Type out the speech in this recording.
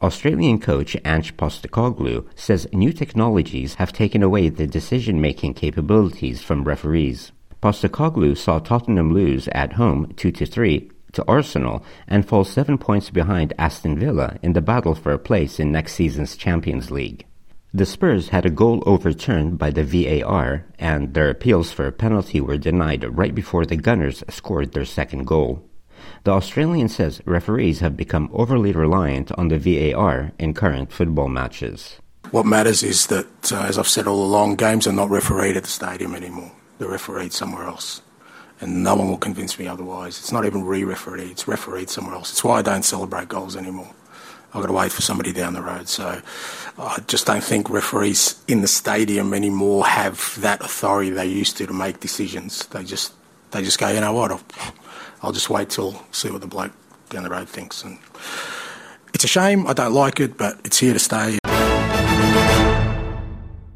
Australian coach Ange Postecoglou says new technologies have taken away the decision-making capabilities from referees. Postecoglou saw Tottenham lose at home 2-3 to Arsenal and fall 7 points behind Aston Villa in the battle for a place in next season's Champions League. The Spurs had a goal overturned by the VAR, and their appeals for a penalty were denied right before the Gunners scored their second goal. The Australian says referees have become overly reliant on the VAR in current football matches. What matters is that, as I've said all along, games are not refereed at the stadium anymore. They're refereed somewhere else. And no one will convince me otherwise. It's not even re-refereed, it's refereed somewhere else. It's why I don't celebrate goals anymore. I've got to wait for somebody down the road. So I just don't think referees in the stadium anymore have that authority they used to make decisions. They just go, you know what, I'll just wait till see what the bloke down the road thinks. And it's a shame, I don't like it, but it's here to stay.